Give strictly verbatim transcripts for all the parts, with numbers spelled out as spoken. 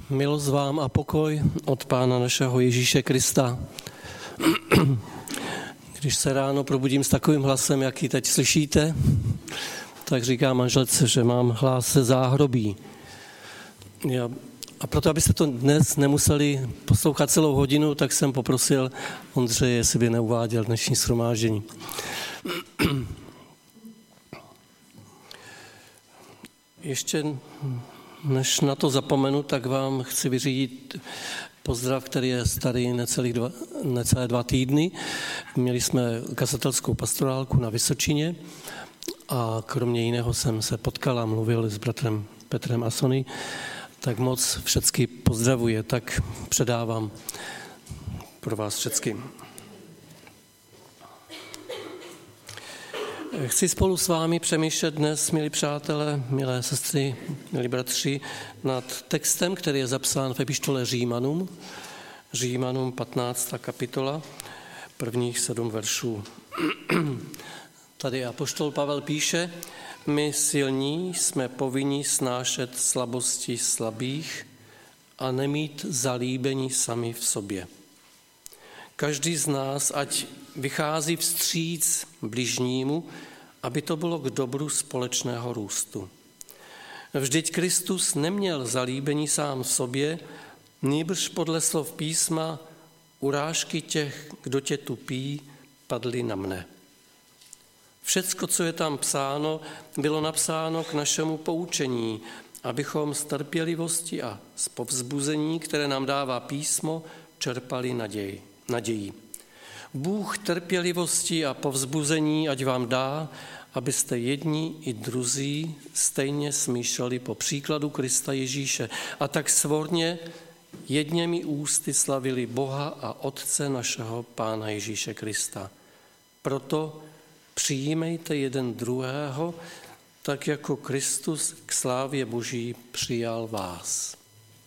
Milost vám a pokoj od Pána našeho Ježíše Krista. Když se ráno probudím s takovým hlasem, jaký teď slyšíte, tak říkám manželce, že mám hlas ze záhrobí. Já, a proto, abyste to dnes nemuseli poslouchat celou hodinu, tak jsem poprosil Ondřeje, jestli by neuváděl dnešní shromáždění. Ještě než na to zapomenu, tak vám chci vyřídit pozdrav, který je starý necelých dva, necelé dva týdny. Měli jsme kazatelskou pastorálku na Vysočině a kromě jiného jsem se potkal a mluvil s bratrem Petrem Asony, tak moc všecky pozdravuje, tak předávám pro vás všecky. Chci spolu s vámi přemýšlet dnes, milí přátelé, milé sestry, milí bratři, nad textem, který je zapsán v epištole Římanům, Římanům patnáctá kapitola, prvních sedm veršů. Tady apoštol Pavel píše: my silní jsme povinni snášet slabosti slabých a nemít zalíbení sami v sobě. Každý z nás, ať vychází vstříc bližnímu, aby to bylo k dobru společného růstu. Vždyť Kristus neměl zalíbení sám v sobě, nýbrž podle slov písma urážky těch, kdo tě tupí, padly na mne. Všecko, co je tam psáno, bylo napsáno k našemu poučení, abychom z trpělivosti a z povzbuzení, které nám dává písmo, čerpali naději. naději. Bůh trpělivosti a povzbuzení ať vám dá, abyste jedni i druzí stejně smýšleli po příkladu Krista Ježíše a tak svorně jedněmi ústy slavili Boha a Otce našeho Pána Ježíše Krista. Proto přijímejte jeden druhého, tak jako Kristus k slávě Boží přijal vás.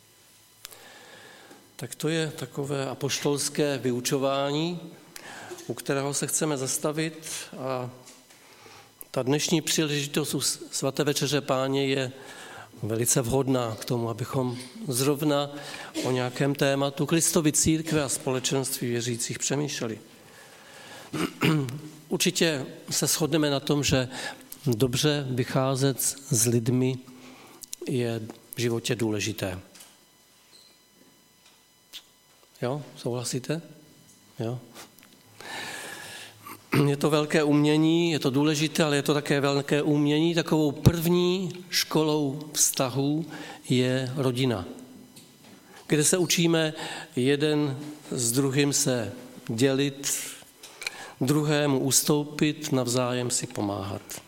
Tak to je takové apoštolské vyučování, u kterého se chceme zastavit, a ta dnešní příležitost u svaté večeře Páně je velice vhodná k tomu, abychom zrovna o nějakém tématu Kristovy církve a společenství věřících přemýšleli. Určitě se shodneme na tom, že dobře vycházet s lidmi je v životě důležité. Jo, souhlasíte? Jo. Je to velké umění, je to důležité, ale je to také velké umění. Takovou první školou vztahů je rodina, kde se učíme jeden s druhým se dělit, druhému ustoupit, navzájem si pomáhat.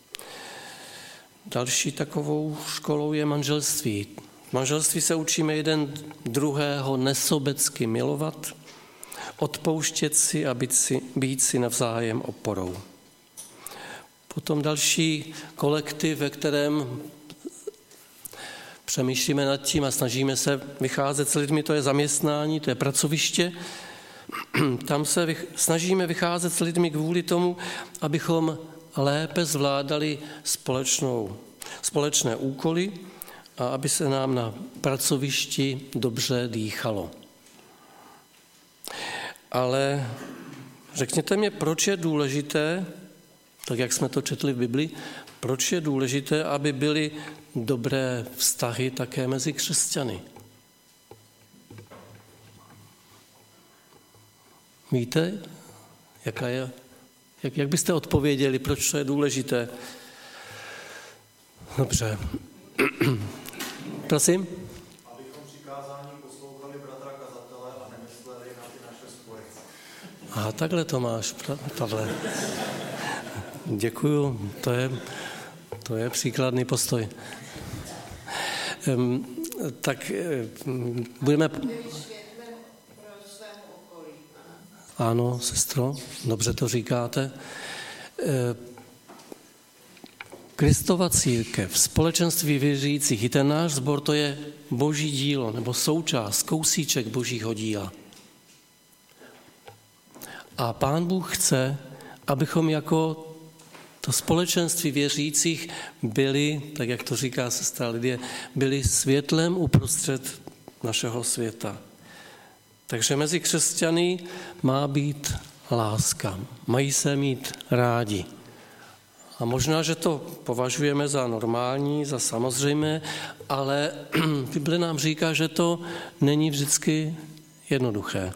Další takovou školou je manželství. V manželství se učíme jeden druhého nesobecky milovat, odpouštět si a být si, být si navzájem oporou. Potom další kolektiv, ve kterém přemýšlíme nad tím a snažíme se vycházet s lidmi, to je zaměstnání, to je pracoviště. Tam se vych, snažíme vycházet s lidmi kvůli tomu, abychom lépe zvládali společnou, společné úkoly a aby se nám na pracovišti dobře dýchalo. Ale řekněte mi, proč je důležité, tak jak jsme to četli v Bibli, proč je důležité, aby byly dobré vztahy také mezi křesťany? Víte, jaká je, jak, jak byste odpověděli, proč to je důležité? Dobře. Prosím? Abychom přikázání poslouchali bratra kazatele a nemysleli na ty naše spory. A takhle to máš, Pavle. Děkuju, to je, to je příkladný postoj. Um, tak um, budeme... Ano, sestro, dobře to říkáte. Kristova církev, společenství věřících, i ten náš sbor, to je boží dílo, nebo součást, kousíček božího díla. A Pán Bůh chce, abychom jako to společenství věřících byli, tak jak to říká sestra Lidie, byli světlem uprostřed našeho světa. Takže mezi křesťany má být láska. Mají se mít rádi. A možná, že to považujeme za normální, za samozřejmé, ale Bible nám říká, že to není vždycky jednoduché.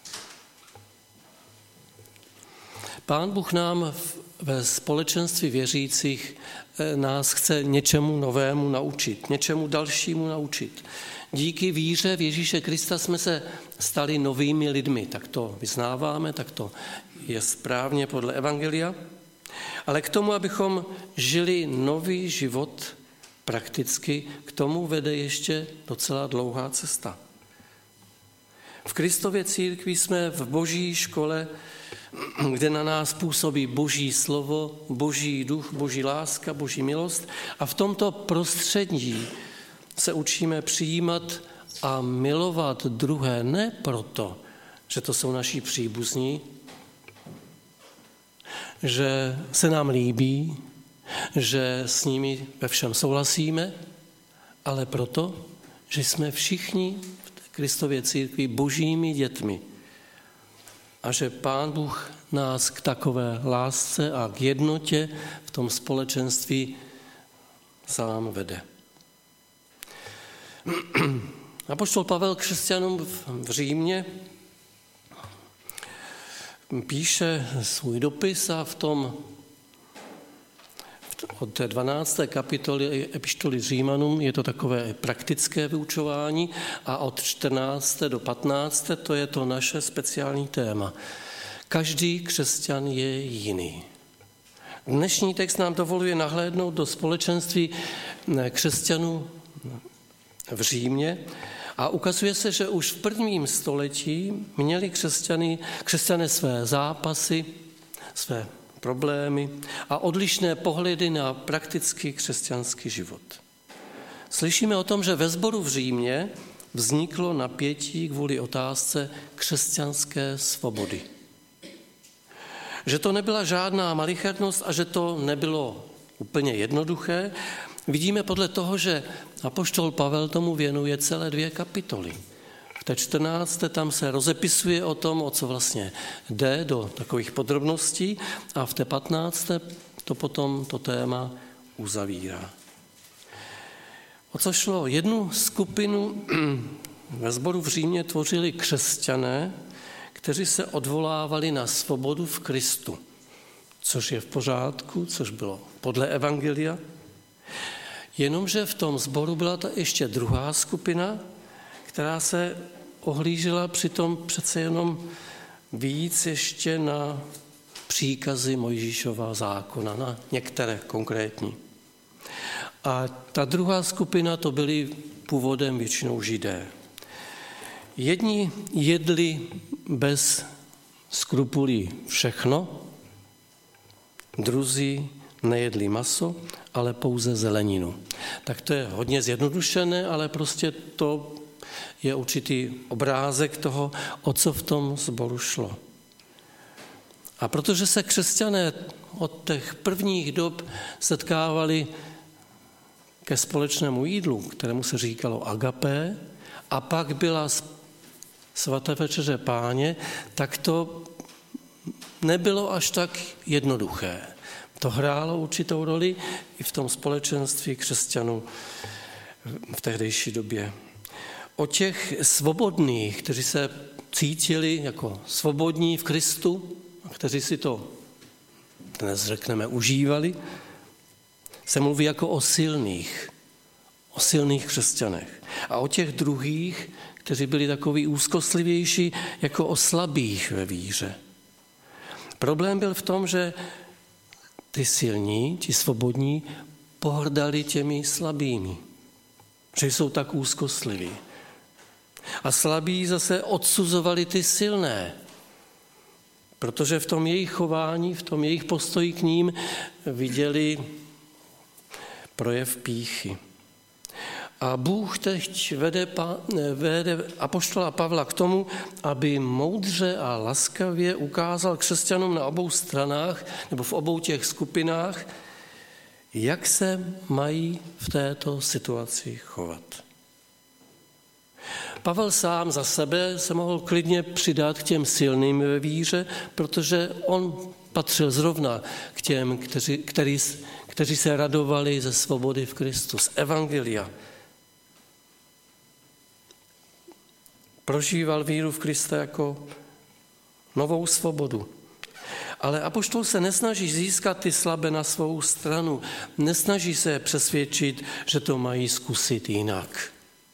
Pán Bůh nám ve společenství věřících nás chce něčemu novému naučit, něčemu dalšímu naučit. Díky víře v Ježíše Krista jsme se stali novými lidmi. Tak to vyznáváme, tak to je správně podle Evangelia. Ale k tomu, abychom žili nový život prakticky, k tomu vede ještě docela dlouhá cesta. V Kristově církvi jsme v Boží škole, kde na nás působí Boží slovo, Boží duch, Boží láska, Boží milost a v tomto prostředí se učíme přijímat a milovat druhé ne proto, že to jsou naši příbuzní, že se nám líbí, že s nimi ve všem souhlasíme, ale proto, že jsme všichni v Kristově církvi Božími dětmi a že Pán Bůh nás k takové lásce a k jednotě v tom společenství sám vede. Apoštol Pavel křesťanům v Římě píše svůj dopis a v tom od té dvanácté kapitoly epištoly Římanům je to takové praktické vyučování a od čtrnácté do patnácté to je to naše speciální téma. Každý křesťan je jiný. Dnešní text nám dovoluje nahlédnout do společenství křesťanů v Římě a ukazuje se, že už v prvním století měli křesťany, křesťané své zápasy, své problémy a odlišné pohledy na praktický křesťanský život. Slyšíme o tom, že ve sboru v Římě vzniklo napětí kvůli otázce křesťanské svobody. Že to nebyla žádná malichernost a že to nebylo úplně jednoduché, vidíme podle toho, že apoštol Pavel tomu věnuje celé dvě kapitoly. V té čtrnácté tam se rozepisuje o tom, o co vlastně jde, do takových podrobností a v té patnácté to potom to téma uzavírá. O co šlo? Jednu skupinu ve sboru v Římě tvořili křesťané, kteří se odvolávali na svobodu v Kristu, což je v pořádku, což bylo podle Evangelia. Jenomže v tom sboru byla ta ještě druhá skupina, která se ohlížela přitom přece jenom víc ještě na příkazy Mojžíšova zákona, na některé konkrétní. A ta druhá skupina to byli původem většinou Židé. Jedni jedli bez skrupulí všechno, druzí nejedli maso, ale pouze zeleninu. Tak to je hodně zjednodušené, ale prostě to je určitý obrázek toho, o co v tom sboru šlo. A protože se křesťané od těch prvních dob setkávali ke společnému jídlu, kterému se říkalo agapé, a pak byla svaté večeře Páně, tak to nebylo až tak jednoduché. To hrálo určitou roli i v tom společenství křesťanů v tehdejší době. O těch svobodných, kteří se cítili jako svobodní v Kristu, kteří si to dnes řekneme užívali, se mluví jako o silných, o silných křesťanech. A o těch druhých, kteří byli takový úzkostlivější, jako o slabých ve víře. Problém byl v tom, že ty silní, ti svobodní, pohrdali těmi slabými, že jsou tak úzkostliví. A slabí zase odsuzovali ty silné, protože v tom jejich chování, v tom jejich postoji k ním viděli projev pýchy. A Bůh teď vede, vede apoštola Pavla k tomu, aby moudře a laskavě ukázal křesťanům na obou stranách nebo v obou těch skupinách, jak se mají v této situaci chovat. Pavel sám za sebe se mohl klidně přidat k těm silným ve víře, protože on patřil zrovna k těm, kteří, který, kteří se radovali ze svobody v Kristu, z evangelia. Prožíval víru v Krista jako novou svobodu. Ale apoštol se nesnaží získat ty slabé na svou stranu. Nesnaží se přesvědčit, že to mají zkusit jinak.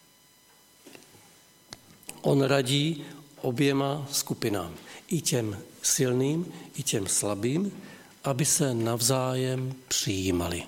On radí oběma skupinám. I těm silným, i těm slabým, aby se navzájem přijímali.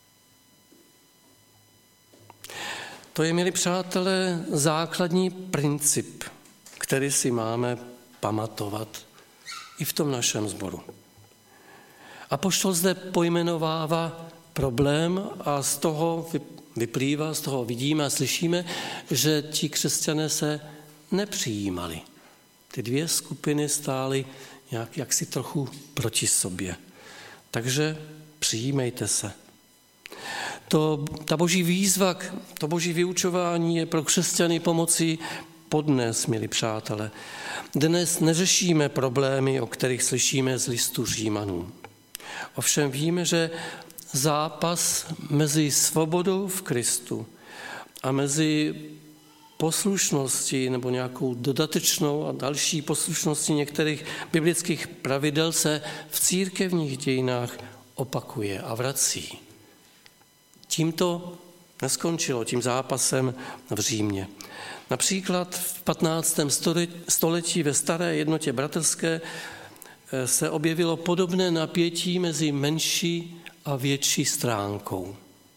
To je, milí přátelé, základní princip, který si máme pamatovat i v tom našem sboru. Apoštol zde pojmenovává problém a z toho vyplývá, z toho vidíme a slyšíme, že ti křesťané se nepřijímali. Ty dvě skupiny stály nějak jaksi trochu proti sobě. Takže přijímejte se. To, ta boží výzva, to boží vyučování je pro křesťany pomocí podnes, milí přátelé. Dnes neřešíme problémy, o kterých slyšíme z listu Římanům. Ovšem víme, že zápas mezi svobodou v Kristu a mezi poslušností nebo nějakou dodatečnou a další poslušností některých biblických pravidel se v církevních dějinách opakuje a vrací. Tím to neskončilo, tím zápasem v Římě. Například v patnáctém století ve staré jednotě bratrské se objevilo podobné napětí mezi menší a větší stránkou.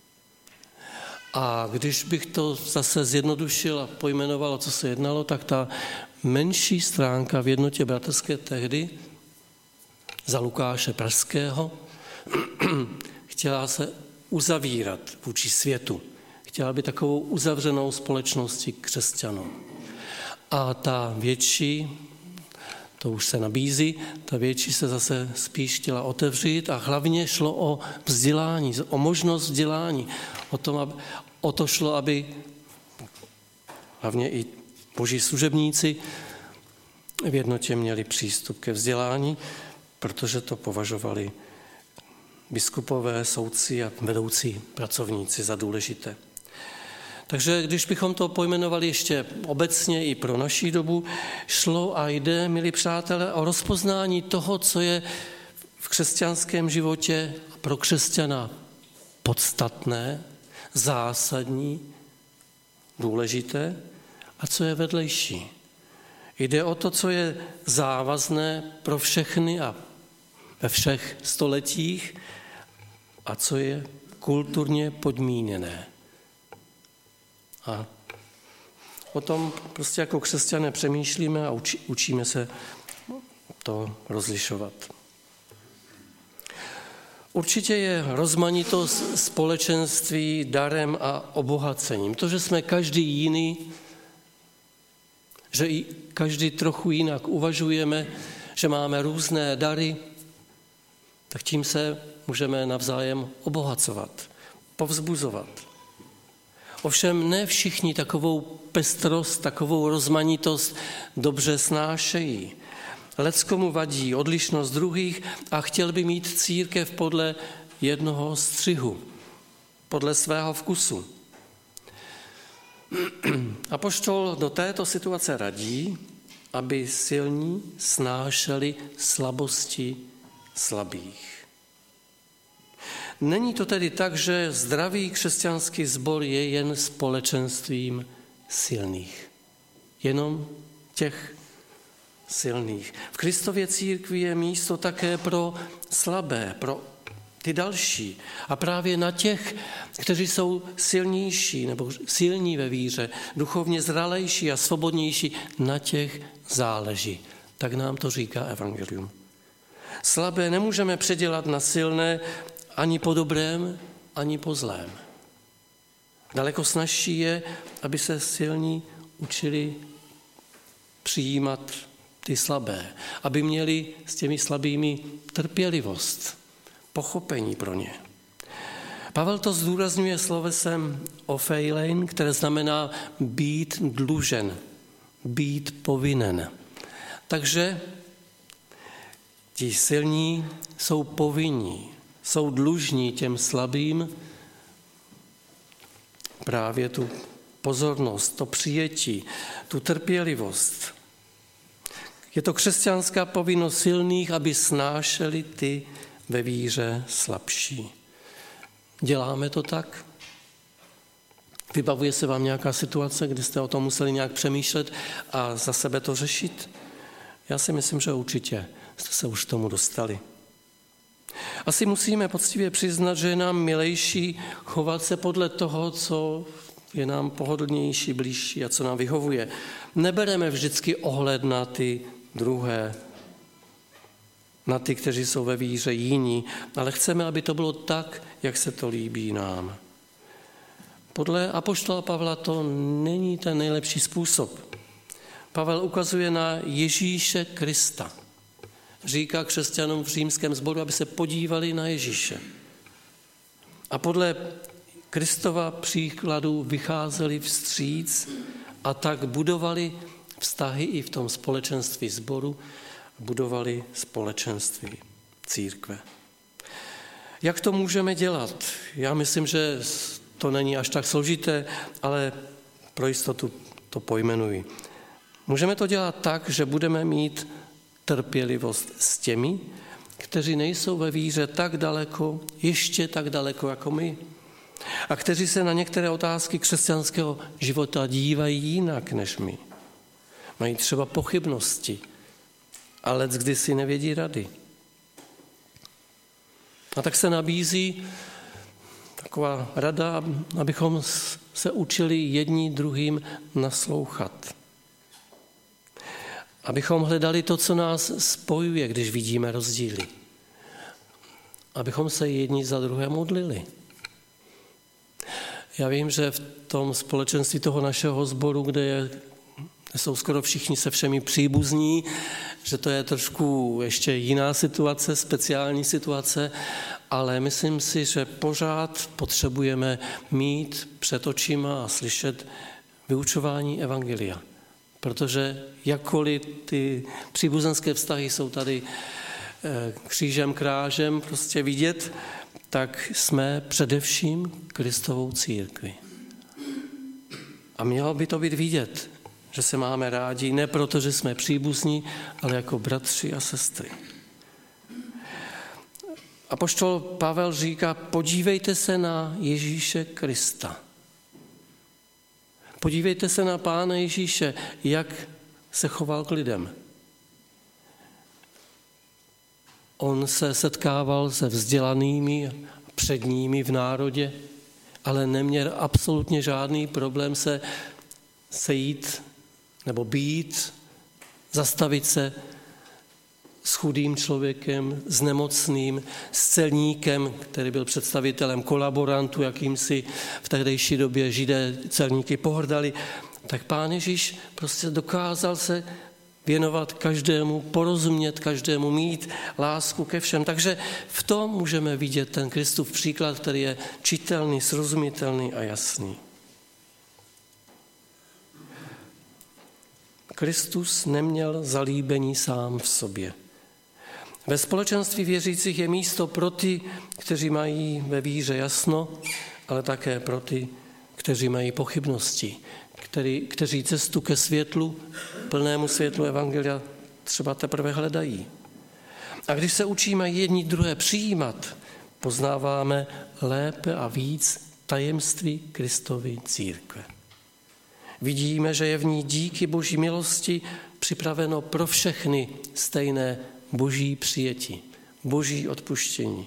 A když bych to zase zjednodušil a pojmenoval, o co se jednalo, tak ta menší stránka v jednotě bratrské tehdy za Lukáše Pražského chtěla se uzavírat vůči světu. Chtěla by takovou uzavřenou společností křesťanů. A ta větší, to už se nabízí, ta větší se zase spíš chtěla otevřít a hlavně šlo o vzdělání, o možnost vzdělání. O, tom, aby, o to šlo, aby hlavně i boží služebníci v jednotě měli přístup ke vzdělání, protože to považovali biskupové, soudci a vedoucí pracovníci za důležité. Takže když bychom to pojmenovali ještě obecně i pro naší dobu, šlo a jde, milí přátelé, o rozpoznání toho, co je v křesťanském životě pro křesťana podstatné, zásadní, důležité a co je vedlejší. Jde o to, co je závazné pro všechny a ve všech stoletích a co je kulturně podmíněné. A o tom prostě jako křesťané přemýšlíme a uči, učíme se to rozlišovat. Určitě je rozmanitost společenství darem a obohacením. To, že jsme každý jiný, že i každý trochu jinak uvažujeme, že máme různé dary, tak tím se můžeme navzájem obohacovat, povzbuzovat. Ovšem ne všichni takovou pestrost, takovou rozmanitost dobře snášejí. Leckomu vadí odlišnost druhých a chtěl by mít církev podle jednoho střihu, podle svého vkusu. Apoštol do této situace radí, aby silní snášeli slabosti slabých. Není to tedy tak, že zdravý křesťanský sbor je jen společenstvím silných. Jenom těch silných. V Kristově církvi je místo také pro slabé, pro ty další. A právě na těch, kteří jsou silnější nebo silní ve víře, duchovně zralejší a svobodnější, na těch záleží. Tak nám to říká evangelium. Slabé nemůžeme předělat na silné ani po dobrém, ani po zlém. Daleko snazší je, aby se silní učili přijímat ty slabé, aby měli s těmi slabými trpělivost, pochopení pro ně. Pavel to zdůrazňuje slovesem ofeilein, které znamená být dlužen být povinen. Takže ti silní jsou povinní, jsou dlužní těm slabým právě tu pozornost, to přijetí, tu trpělivost. Je to křesťanská povinnost silných, aby snášeli ty ve víře slabší. Děláme to tak? Vybavuje se vám nějaká situace, kdy jste o tom museli nějak přemýšlet a za sebe to řešit? Já si myslím, že určitě jste se už k tomu dostali. Asi musíme poctivě přiznat, že je nám milejší chovat se podle toho, co je nám pohodlnější, blížší a co nám vyhovuje. Nebereme vždycky ohled na ty druhé, na ty, kteří jsou ve víře jiní, ale chceme, aby to bylo tak, jak se to líbí nám. Podle apoštola Pavla to není ten nejlepší způsob. Pavel ukazuje na Ježíše Krista. Říká křesťanům v římském sboru, aby se podívali na Ježíše. A podle Kristova příkladu vycházeli vstříc a tak budovali vztahy i v tom společenství sboru, budovali společenství církve. Jak to můžeme dělat? Já myslím, že to není až tak složité, ale pro jistotu to pojmenuji. Můžeme to dělat tak, že budeme mít trpělivost s těmi, kteří nejsou ve víře tak daleko, ještě tak daleko jako my, a kteří se na některé otázky křesťanského života dívají jinak než my. Mají třeba pochybnosti, ale leckdy si nevědí rady. A tak se nabízí taková rada, abychom se učili jedni druhým naslouchat. Abychom hledali to, co nás spojuje, když vidíme rozdíly. Abychom se jedni za druhé modlili. Já vím, že v tom společenství toho našeho sboru, kde, je, kde jsou skoro všichni se všemi příbuzní, že to je trošku ještě jiná situace, speciální situace, ale myslím si, že pořád potřebujeme mít před očima a slyšet vyučování evangelia. Protože jakkoliv ty příbuzenské vztahy jsou tady křížem, krážem prostě vidět, tak jsme především Kristovou církvi. A mělo by to být vidět, že se máme rádi, ne proto, že jsme příbuzní, ale jako bratři a sestry. Apoštol Pavel říká, podívejte se na Ježíše Krista. Podívejte se na Pána Ježíše, jak se choval k lidem. On se setkával se vzdělanými předními v národě, ale neměl absolutně žádný problém se sejít nebo být, zastavit se s chudým člověkem, s nemocným, s celníkem, který byl představitelem kolaborantů, jakýmsi v tehdejší době Židé celníky pohrdali. Tak Pán Ježíš prostě dokázal se věnovat každému, porozumět každému, mít lásku ke všem. Takže v tom můžeme vidět ten Kristův příklad, který je čitelný, srozumitelný a jasný. Kristus neměl zalíbení sám v sobě. Ve společenství věřících je místo pro ty, kteří mají ve víře jasno, ale také pro ty, kteří mají pochybnosti, který, kteří cestu ke světlu, plnému světlu evangelia třeba teprve hledají. A když se učíme jedni druhé přijímat, poznáváme lépe a víc tajemství Kristovy církve. Vidíme, že je v ní díky Boží milosti připraveno pro všechny stejné Boží přijetí, Boží odpuštění,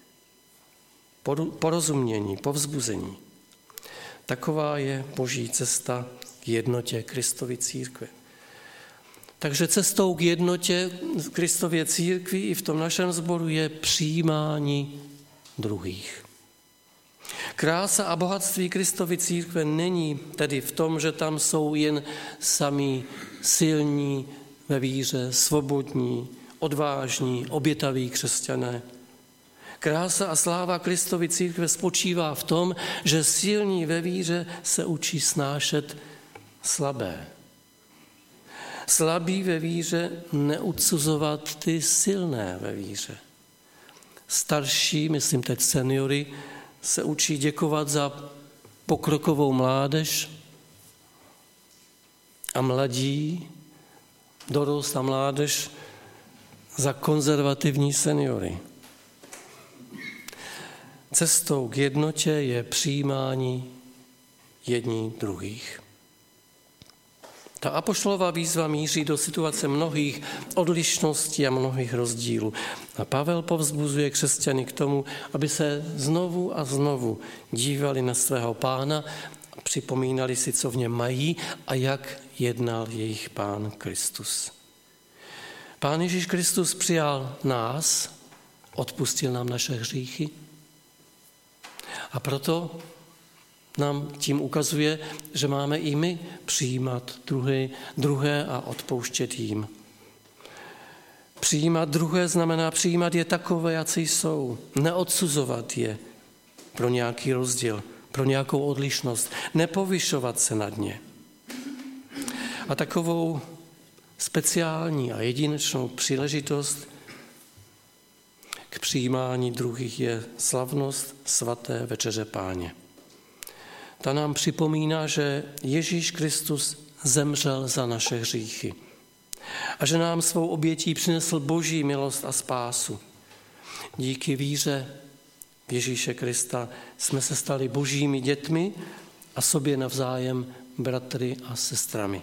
porozumění, povzbuzení. Taková je Boží cesta k jednotě Kristovy církve. Takže cestou k jednotě Kristově církvi i v tom našem sboru je přijímání druhých. Krása a bohatství Kristovy církve není tedy v tom, že tam jsou jen sami silní ve víře, svobodní, odvážní, obětaví křesťané. Krása a sláva Kristovy církve spočívá v tom, že silní ve víře se učí snášet slabé. Slabí ve víře neucuzovat ty silné ve víře. Starší, myslím teď seniory, se učí děkovat za pokrokovou mládež a mladí, dorost a mládež za konzervativní seniory. Cestou k jednotě je přijímání jední druhých. Ta apoštolová výzva míří do situace mnohých odlišností a mnohých rozdílů. A Pavel povzbuzuje křesťany k tomu, aby se znovu a znovu dívali na svého Pána a připomínali si, co v něm mají a jak jednal jejich Pán Kristus. Pán Ježíš Kristus přijal nás, odpustil nám naše hříchy a proto nám tím ukazuje, že máme i my přijímat druhé, druhé a odpouštět jim. Přijímat druhé znamená přijímat je takové, jací jsou. Neodsuzovat je pro nějaký rozdíl, pro nějakou odlišnost. Nepovyšovat se nad ně. A takovou speciální a jedinečnou příležitost k přijímání druhých je slavnost svaté večeře Páně. Ta nám připomíná, že Ježíš Kristus zemřel za naše hříchy a že nám svou obětí přinesl boží milost a spásu. Díky víře v Ježíše Krista jsme se stali božími dětmi a sobě navzájem bratry a sestrami.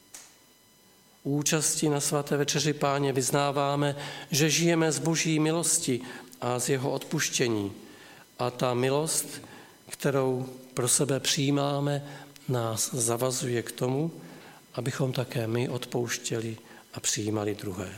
Účastí na svaté večeři Páně vyznáváme, že žijeme z boží milosti a z jeho odpuštění. A ta milost, kterou pro sebe přijímáme, nás zavazuje k tomu, abychom také my odpouštěli a přijímali druhé.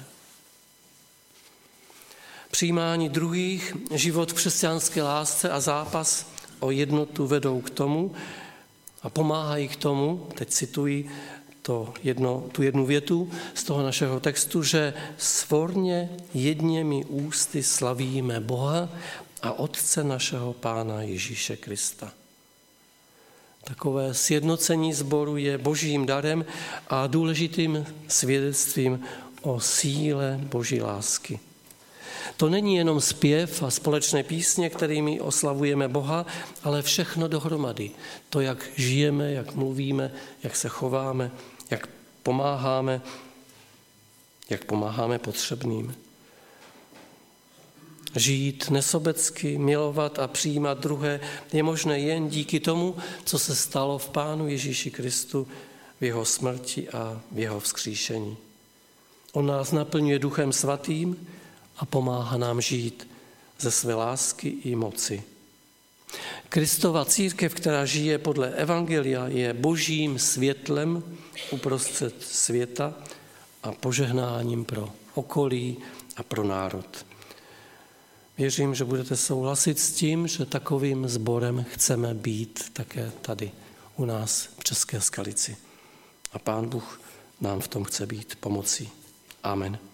Přijímání druhých, život v křesťanské lásce a zápas o jednotu vedou k tomu a pomáhají k tomu, teď cituji to jedno, tu jednu větu z toho našeho textu, že svorně jedněmi ústy slavíme Boha a Otce našeho Pána Ježíše Krista. Takové sjednocení sboru je božím darem a důležitým svědectvím o síle boží lásky. To není jenom zpěv a společné písně, kterými oslavujeme Boha, ale všechno dohromady. To, jak žijeme, jak mluvíme, jak se chováme, jak pomáháme, jak pomáháme potřebným. Žít nesobecky, milovat a přijímat druhé je možné jen díky tomu, co se stalo v Pánu Ježíši Kristu v jeho smrti a v jeho vzkříšení. On nás naplňuje Duchem Svatým a pomáhá nám žít ze své lásky i moci. Kristova církev, která žije podle evangelia, je božím světlem uprostřed světa a požehnáním pro okolí a pro národ. Věřím, že budete souhlasit s tím, že takovým sborem chceme být také tady u nás v České Skalici. A Pán Bůh nám v tom chce být pomocí. Amen.